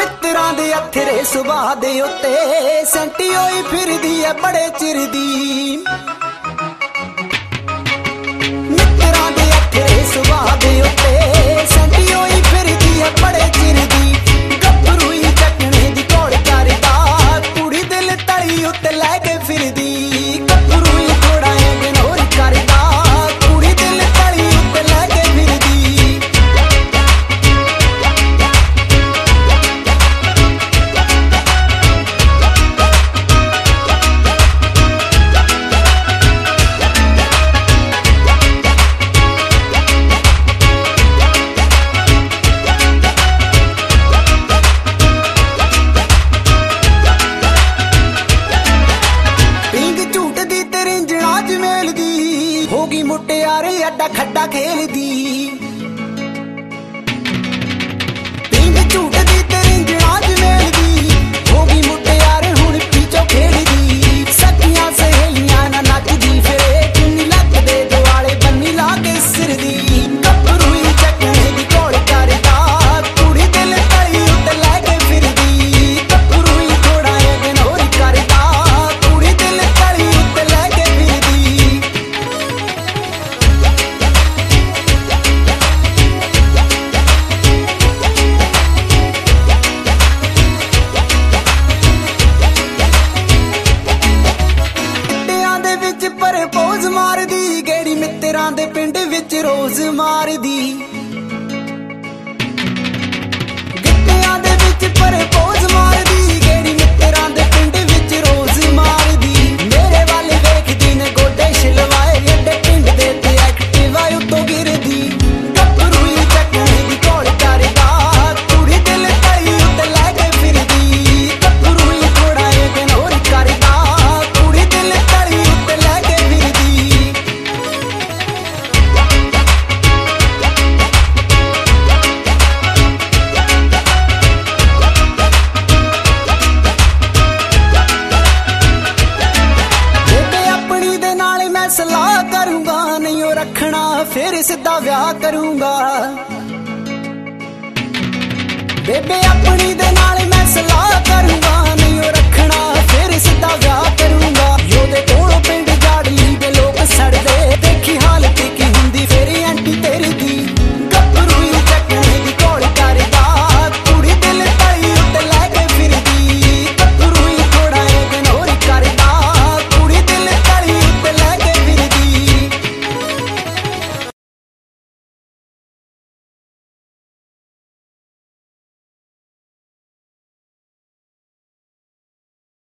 ਮਿੱਤਰਾਂ ਦੇ ਅਥਰੇ ਸੁਭਾਅ ਦੇ ਉੱਤੇ ਸੈਂਟੀ ਹੋਈ ਫਿਰਦੀ ਐ ਬੜੇ ਚਿਰ ਦੀ। ਮਿੱਤਰਾਂ ਦੇ ਅਥਰੇ ਸੁਭਾਅ ਦੇ ਉੱਤੇ ਸੈਂਟੀ ਹੋਈ ਫਿਰਦੀ ਐ ਬੜੇ ਚਿਰ ਦੀ। ਗੱਭਰੂ ਹੀ ਚੱਕਣੇ ਦੀ ਘੋੜ ਕਰਦਾ, ਕੁੜੀ ਦਿਲ ਤਲੀ ਉੱਤੇ ਲੈ ਕੇ ਫਿਰਦੀ। ਗੱਭਰੂ ਹੀ ਥੋੜਾ ਇਗਨੋਰ ਕਰਦਾ, ਕੁੜੀ ਦਿਲ ਤਲੀ ਉੱਤੇ ਲੈ ਕੇ ਫਿਰਦੀ। ਹੋਗੀ ਮੁਟਿਆਰੇ ਅੱਡਾ ਖੱਡਾ ਖੇਲਦੀ, ਪਿੰਗ ਝੂਟਦੀ ਤੇ ਰਿੰਜਣਾ ਜਮੇਲਦੀ। ਹੋਗੀ ਮੁਟਿਆਰੇ ਹੁਣ ਪੀਚੋ ਖੇਡਦੀ, ਸਖੀਆਂ ਸਹੇਲੀਆਂ ਨਾਲ ਨੱਚਦੀ ਫਿਰੇ, ਚੁੰਨੀ ਲੱਕ ਦੇ ਦੁਆਲੇ ਬੰਨੀ ਲਾ ਕੇ ਸਿਰ ਦੀ। ਗੱਭਰੂ ਹੀ ਚੱਕਣੇ ਦੀ ਘੋੜ ਕਰਦਾ, ਕੁੜੀ ਦਿਲ ਤਲੀ ਉੱਤੇ ਲੈ ਕੇ ਫਿਰਦੀ। ਗੱਭਰੂ ਹੀ ਥੋੜਾ ਇਗਨੋਰ ਕਰਦਾ, ਕੁੜੀ ਦਿਲ ਤਲੀ ਉੱਤੇ ਲੈ ਕੇ ਫਿਰਦੀ। ਪੋਜ਼ ਮਾਰਦੀ ਗੇੜੀ ਮਿੱਤਰਾਂ ਦੇ ਪਿੰਡ ਵਿੱਚ ਰੋਜ਼ ਮਾਰ